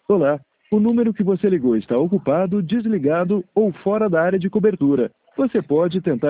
Olá, o número que você ligou está ocupado, desligado ou fora da área de cobertura. Você pode tentar